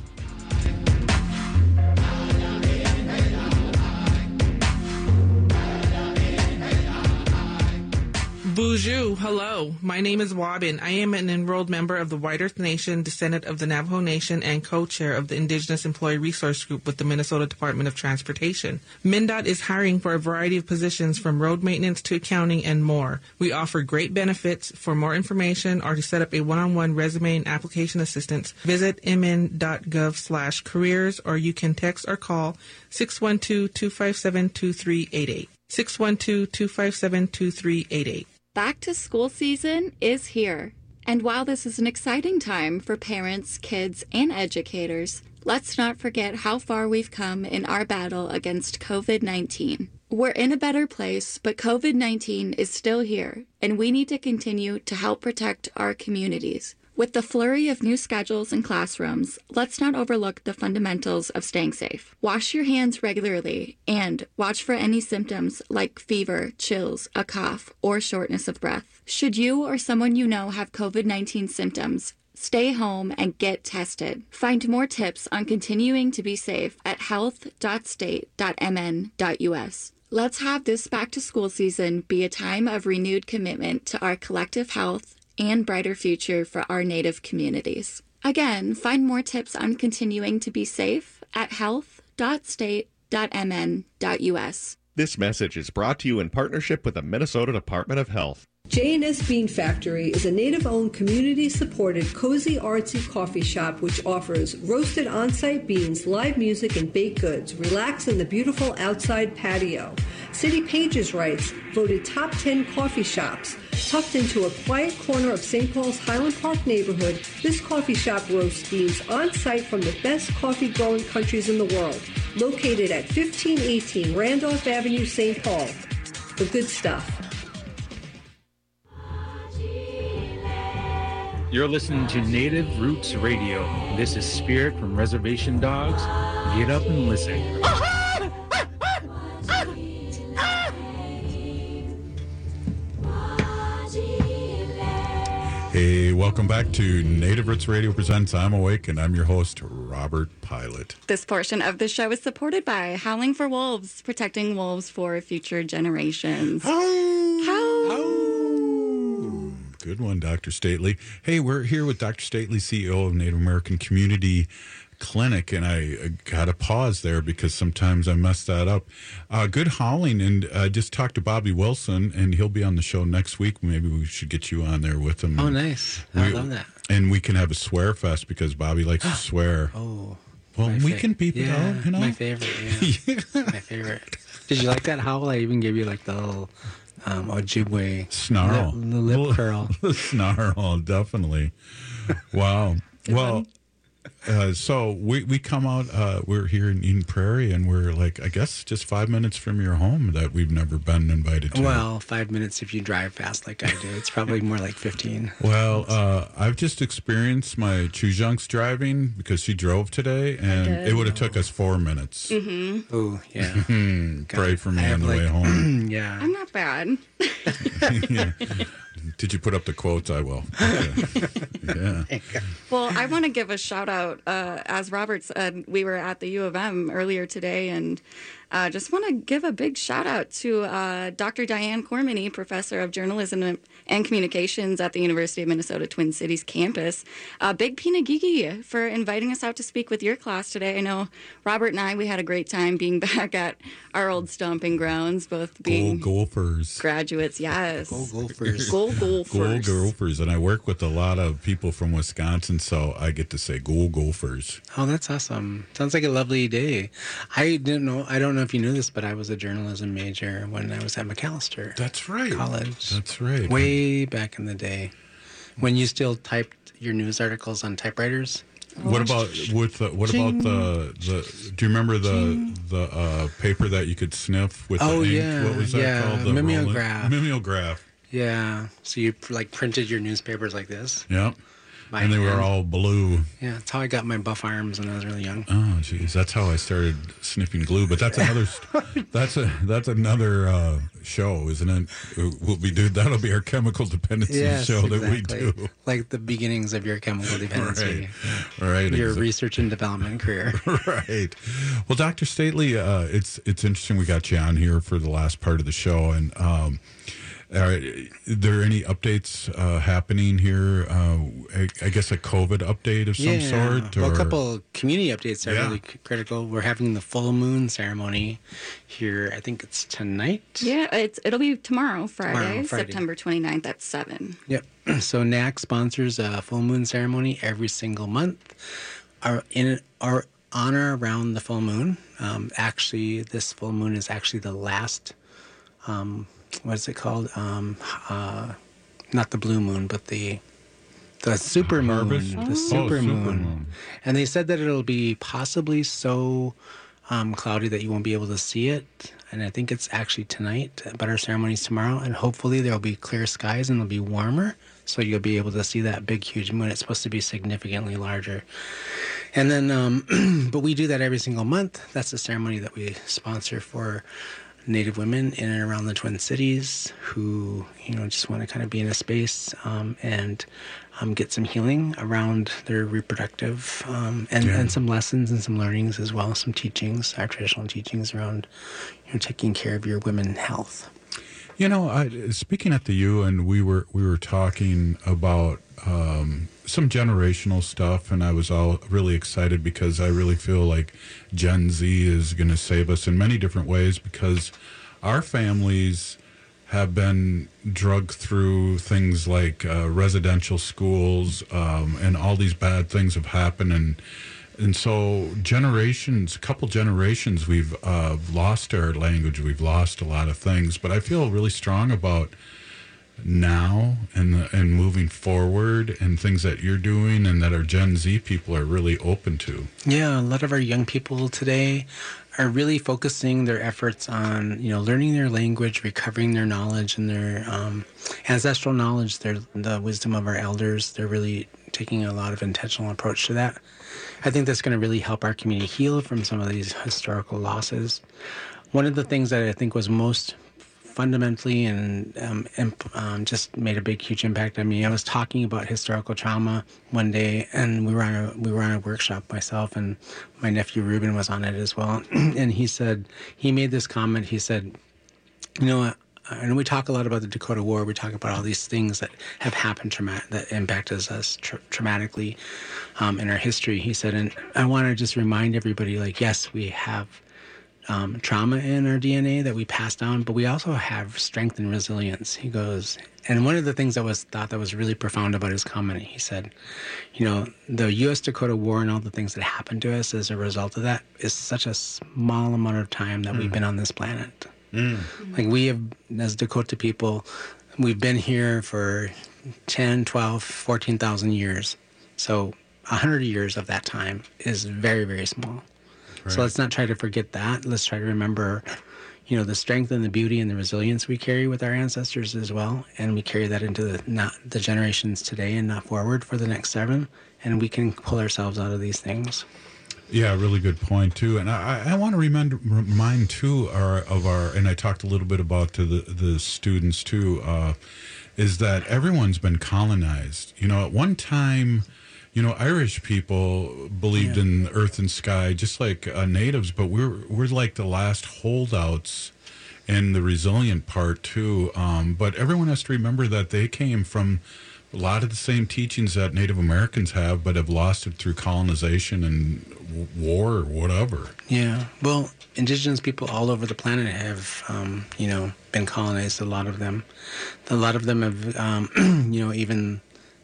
Bonjour, hello. My name is Wabin. I am an enrolled member of the White Earth Nation, descendant of the Navajo Nation, and co-chair of the Indigenous Employee Resource Group with the Minnesota Department of Transportation. MnDOT is hiring for a variety of positions from road maintenance to accounting and more. We offer great benefits. For more information or to set up a one-on-one resume and application assistance, visit mn.gov/careers, or you can text or call 612-257-2388. 612-257-2388.
Back to school season is here. And while this is an exciting time for parents, kids, and educators, let's not forget how far we've come in our battle against COVID-19. We're in a better place, but COVID-19 is still here, and we need to continue to help protect our communities. With the flurry of new schedules and classrooms, let's not overlook the fundamentals of staying safe. Wash your hands regularly and watch for any symptoms like fever, chills, a cough, or shortness of breath. Should you or someone you know have COVID-19 symptoms, stay home and get tested. Find more tips on continuing to be safe at health.state.mn.us. Let's have this back-to-school season be a time of renewed commitment to our collective health and brighter future for our Native communities. Again, find more tips on continuing to be safe at health.state.mn.us.
This message is brought to you in partnership with the Minnesota Department of Health.
J&S Bean Factory is a Native-owned, community-supported, cozy, artsy coffee shop which offers roasted on-site beans, live music, and baked goods. Relax in the beautiful outside patio. City Pages writes, voted top 10 coffee shops. Tucked into a quiet corner of St. Paul's Highland Park neighborhood, this coffee shop roasts beans on-site from the best coffee-growing countries in the world. Located at 1518 Randolph Avenue, St. Paul. The good stuff.
You're listening to Native Roots Radio. This is Spirit from Reservation Dogs. Get up and listen.
Hey, welcome back to Native Roots Radio Presents I'm Awake, and I'm your host, Robert Pilot.
This portion of the show is supported by Howling for Wolves, protecting wolves for future generations.
Good one, Dr. Stately. Hey, we're here with Dr. Stately, CEO of Native American Community Clinic, and I got to pause there because sometimes I mess that up. Good howling, and I just talked to Bobby Wilson, and he'll be on the show next week. Maybe we should get you on there with him.
Oh, nice. I love that.
And we can have a swear fest because Bobby likes to swear.
Oh.
Well, we can beep it out, you know?
My favorite, yeah. My favorite. Did you like that howl? I even gave you like the little Ojibwe
snarl.
The lip curl.
The snarl, definitely. Wow. Well, so we come out, we're here in Eden Prairie, and we're like, I guess, just 5 minutes from your home that we've never been invited to.
Well, 5 minutes if you drive fast like I do. It's probably more like 15.
Well, I've just experienced my Chujunk's driving because she drove today, and it would have took us 4 minutes.
Mm-hmm. Oh, yeah.
Pray for me on the way home.
Yeah.
I'm not bad.
Yeah. Did you put up the quotes? I will. Yeah.
Well, I want to give a shout out. As Robert said, we were at the U of M earlier today, and just want to give a big shout out to Dr. Diane Cormany, professor of journalism and communications at the University of Minnesota Twin Cities campus. Big Pinagigi for inviting us out to speak with your class today. I know Robert and I, we had a great time being back at our old stomping grounds, both being
Gophers
graduates. Yes.
Go Gophers.
Go Gophers.
Go Gophers. And I work with a lot of people from Wisconsin, so I get to say go Gophers.
Oh, that's awesome. Sounds like a lovely day. I don't know if you knew this, but I was a journalism major when I was at Macalester.
That's right.
College.
That's right.
Way back in the day, when you still typed your news articles on typewriters.
What about the? Do you remember the paper that you could sniff with the ink?
Yeah.
What was that called? The
mimeograph.
Mimeograph.
Yeah. So you like printed your newspapers like this.
Yeah. And they were all blue.
Yeah, that's how I got my buff arms when I was really young.
Oh, geez, that's how I started sniffing glue. But that's another. that's another show, isn't it? That'll be our chemical dependency show that we do.
Like the beginnings of your chemical dependency.
Right.
Your research and development career.
Right. Well, Dr. Stately, it's interesting we got you on here for the last part of the show, and. Are there any updates happening here? I guess a COVID update of some sort?
Well, a couple community updates are really critical. We're having the full moon ceremony here. I think it's tonight.
Yeah, it'll be tomorrow, Friday. September 29th at 7.
Yep. So NAC sponsors a full moon ceremony every single month. Our honor around the full moon. Actually, this full moon is actually the last... what is it called? Not the blue moon, but the super moon.
Harvest?
The super moon. And they said that it'll be possibly so cloudy that you won't be able to see it. And I think it's actually tonight, but our ceremony's tomorrow. And hopefully there'll be clear skies and it'll be warmer. So you'll be able to see that big, huge moon. It's supposed to be significantly larger. And then, but we do that every single month. That's the ceremony that we sponsor for Native women in and around the Twin Cities who, just want to kind of be in a space and get some healing around their reproductive and some lessons and some learnings as well, some teachings, our traditional teachings around, taking care of your women's health.
Speaking at the U, and we were talking about some generational stuff, and I was all really excited because I really feel like Gen Z is going to save us in many different ways because our families have been drugged through things like residential schools, and all these bad things have happened, and so a couple generations, we've lost our language, we've lost a lot of things, but I feel really strong about now and moving forward, and things that you're doing and that our Gen Z people are really open to.
Yeah, a lot of our young people today are really focusing their efforts on, learning their language, recovering their knowledge and their ancestral knowledge, the wisdom of our elders. They're really taking a lot of intentional approach to that. I think that's going to really help our community heal from some of these historical losses. One of the things that I think was most fundamentally and just made a big, huge impact on me. I was talking about historical trauma one day, and we were on a workshop. Myself and my nephew Ruben was on it as well. And he made this comment. He said, and we talk a lot about the Dakota War. We talk about all these things that have happened that impacted us traumatically in our history. He said, and I want to just remind everybody, yes, we have trauma in our DNA that we pass down, but we also have strength and resilience. He goes, and one of the things that was really profound about his comment, he said, the U.S. Dakota War and all the things that happened to us as a result of that is such a small amount of time that we've been on this planet. We have, as Dakota people, we've been here for 10, 12, 14,000 years. So 100 years of that time is very, very small. Right. So let's not try to forget that. Let's try to remember, the strength and the beauty and the resilience we carry with our ancestors as well. And we carry that into the generations today and not forward for the next 7. And we can pull ourselves out of these things.
Yeah, really good point, too. And I want to remind too, and I talked a little bit about to the students, too, is that everyone's been colonized. At one time, Irish people believed in earth and sky, just like natives, but we're like the last holdouts in the resilient part, too. But everyone has to remember that they came from a lot of the same teachings that Native Americans have, but have lost it through colonization and war or whatever.
Yeah. Well, indigenous people all over the planet have, been colonized, a lot of them. A lot of them have, even...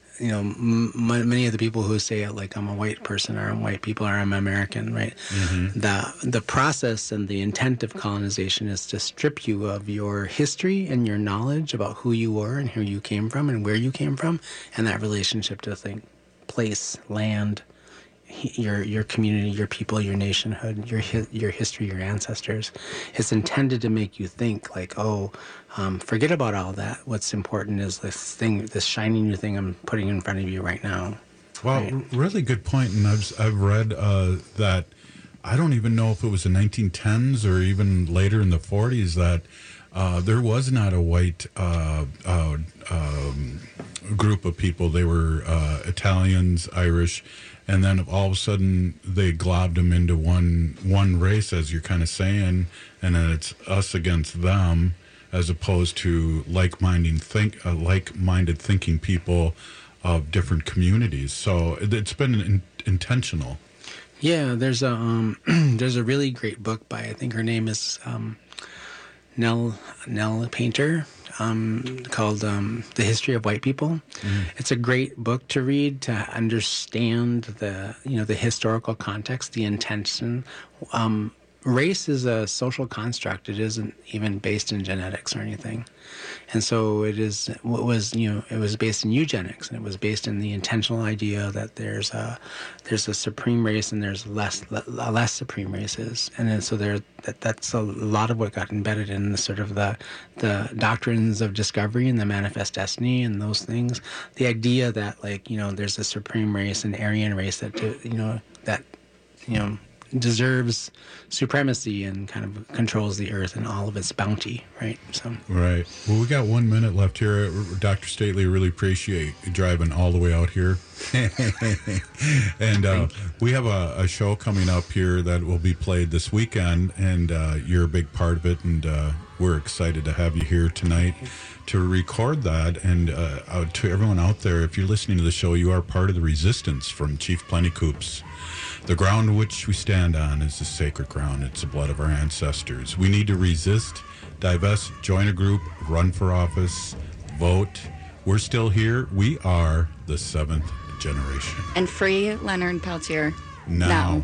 many of the people who say I'm a white person or I'm white people or I'm American, right? Mm-hmm. The process and the intent of colonization is to strip you of your history and your knowledge about who you were and who you came from and where you came from, and that relationship to place, land, your community, your people, your nationhood, your history, your ancestors. It's intended to make you think forget about all that. What's important is this shiny new thing I'm putting in front of you right now.
Well, right? Really good point. And I've read that I don't even know if it was the 1910s or even later in the 40s that there was not a white group of people. They were Italians, Irish, and then all of a sudden they globbed them into one race, as you're kind of saying, and then it's us against them, as opposed to like-minded thinking people of different communities. So it's been intentional.
Yeah, there's a really great book by, I think her name is Nell Painter, called The History of White People. Mm. It's a great book to read to understand the historical context, the intention. Race is a social construct. It isn't even based in genetics or anything. And so it was based in eugenics, and it was based in the intentional idea that there's a supreme race and there's less supreme races. And then so that's a lot of what got embedded in the sort of the doctrines of discovery and the manifest destiny and those things. The idea that there's a supreme race, an Aryan race that deserves supremacy and kind of controls the earth and all of its bounty, right? So
right. Well, we got 1 minute left here. Dr. Stately, really appreciate you driving all the way out here. And we have a show coming up here that will be played this weekend, and you're a big part of it, and we're excited to have you here tonight to record that. And to everyone out there, if you're listening to the show, you are part of the resistance from Chief Plentycoops. The ground which we stand on is the sacred ground. It's the blood of our ancestors. We need to resist, divest, join a group, run for office, vote. We're still here. We are the 7th generation.
And free Leonard Peltier.
Now.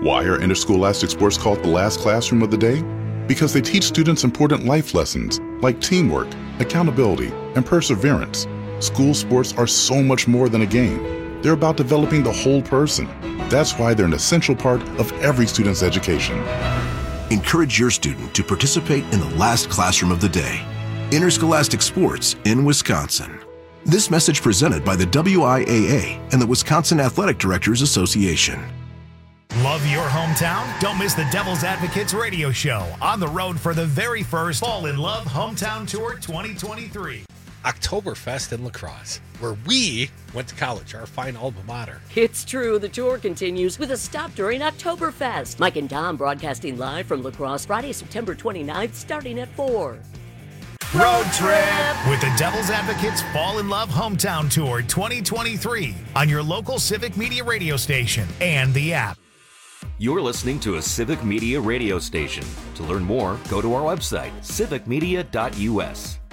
Why are interscholastic sports called the last classroom of the day? Because they teach students important life lessons like teamwork, accountability, and perseverance. School sports are so much more than a game. They're about developing the whole person. That's why they're an essential part of every student's education.
Encourage your student to participate in the last classroom of the day. Interscholastic sports in Wisconsin. This message presented by the WIAA and the Wisconsin Athletic Directors Association.
Love your hometown? Don't miss the Devil's Advocates radio show on the road for the very first Fall in Love Hometown Tour 2023.
Oktoberfest in La Crosse, where we went to college, our fine alma mater.
It's true, the tour continues with a stop during Oktoberfest. Mike and Tom broadcasting live from La Crosse Friday, September 29th, starting at 4.
Road trip with the Devil's Advocates Fall in Love Hometown Tour 2023 on your local Civic Media radio station and the app.
You're listening to a Civic Media radio station. To learn more, go to our website, civicmedia.us.